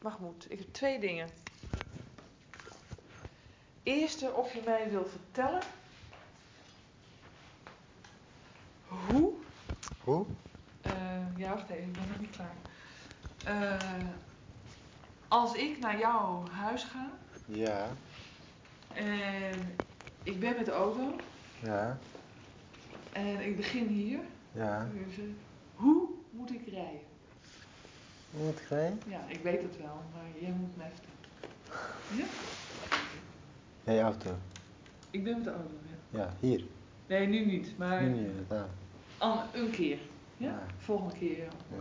Mahmoud, ik heb 2 dingen. Eerste, of je mij wil vertellen hoe? Hoe? Ja, wacht even, ik ben nog niet klaar. Als ik naar jouw huis ga Ja. en ik ben met de auto Ja. en ik begin hier, Ja. dus, hoe moet ik rijden? Hoe moet ik rijden? Ja, ik weet het wel, maar jij moet mij vertellen. Ja? Jij auto? Ik ben met de auto, ja. Ja, hier. Nee, nu niet, maar Nu niet, daar. een keer. Ja? Ja. Volgende keer, ja. Ja.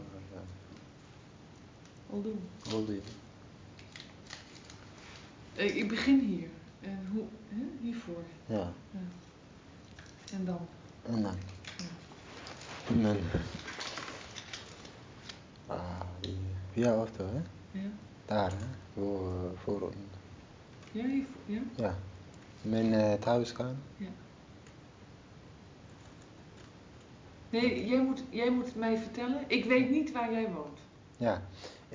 Al doen. Oldy. Ik begin hier. En hoe? Hè? Hiervoor. Ja. Ja. En dan? En dan? Ja. En dan? Via auto, hè? Ja. Daar, hè? Voor. Ja, hiervoor. Ja? Ja. Mijn thuis gaan? Ja. Nee, jij moet mij vertellen. Ik weet niet waar jij woont. Ja.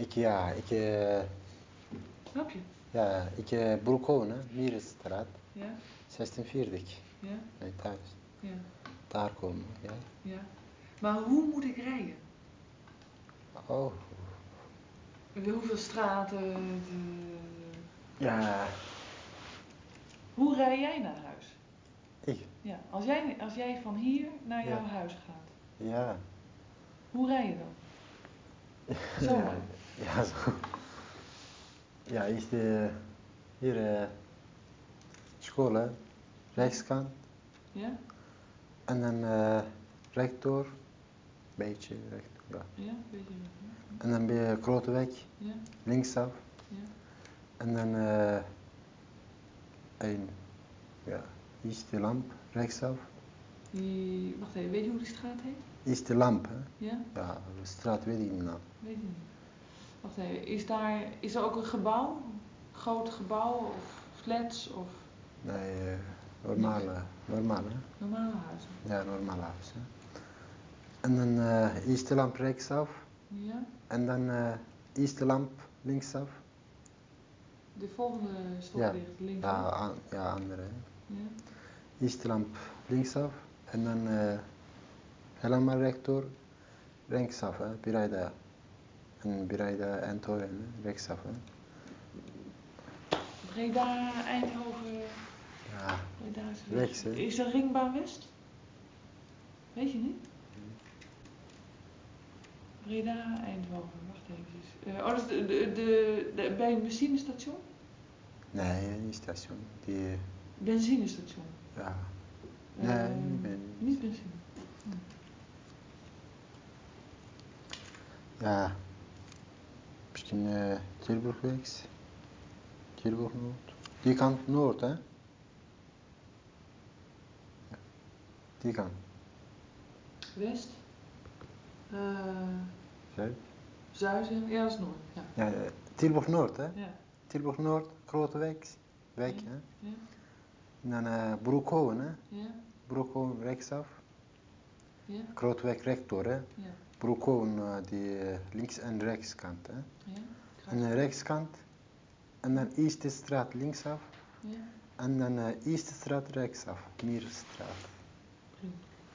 Snap je? Ja, Broekhoven, hè? Mierenstraat. Ja. 46. Ja. Mijn thuis. Ja. Daar komen, ja. Ja. Maar hoe moet ik rijden? Oh. Hoeveel straten? Ja. Hoe rij jij naar huis? Ik? Ja. Als jij van hier naar jouw huis gaat. Ja. Hoe rij je dan? Zo maar. Ja, zo. Ja, hier school, hè? Rechtskant. Ja? En dan rechtdoor. Beetje rechtdoor, ja. Ja, weet je niet. Ja. En dan bij Groteweg. Ja. Linksaf. Ja. En dan ja, is de lamp rechtsaf. Wacht even, weet je hoe die straat heet? Is de lamp, hè? Ja? Ja, de straat weet ik niet nou. Weet je niet. Wacht even, is er ook een gebouw? Een groot gebouw of flats of? Nee, normale, hè? Normale huizen. Ja, normale huis, hè? En dan is de lamp rechtsaf. Ja? En dan is de lamp linksaf. De volgende stoplicht linksaf? Ja, andere, hè? Ja? Is de lamp linksaf. En dan helemaal rechtdoor, rechtsaf, hè? Bereida. En Bereida Eindhoven, rechtsaf, hè? Breda, Eindhoven. Ja, Breda is rechts, hè? Is er Ringbaan West? Weet je niet? Breda, Eindhoven, wacht even. Dat is bij een benzinestation? Nee, niet station. Die... Benzinestation? Ja. Nee, niet benzine. Ja. Misschien Tilburgwegs. Tilburg Noord. Die kant Noord, hè? Ja. Die kant. West? Zuid? Zuid, ja, dat is Noord. Ja. Ja, Tilburg Noord, hè? Ja. Tilburg Noord, grote weg, Ja. hè? Ja. En dan Broekhoven, hè? Ja. Broekhoven rechtsaf. Ja. Grote weg rechtdoor, hè? Ja. Broekhoven, die links- en rechtskant, hè? Ja. En de rechtskant. En dan Eerste straat linksaf. Ja. En dan Eerste straat rechtsaf. Mierenstraat. Prima.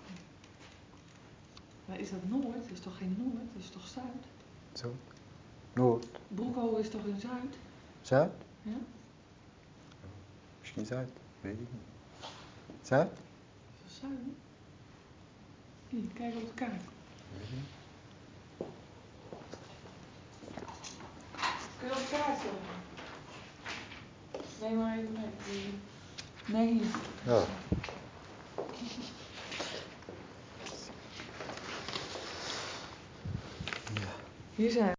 Maar is dat Noord? Dat is toch geen Noord? Dat is toch Zuid? Zo. Noord. Broekhoven is toch in Zuid? Zuid? Ja? Misschien Zuid. Weet ik niet. Zuid? Is dat Zuid? Hier, kijk op de kaart. Weet ik niet. Kun je op de kaart zetten? Nee, maar even mee. Nee, hier. Ja. Hier zijn we.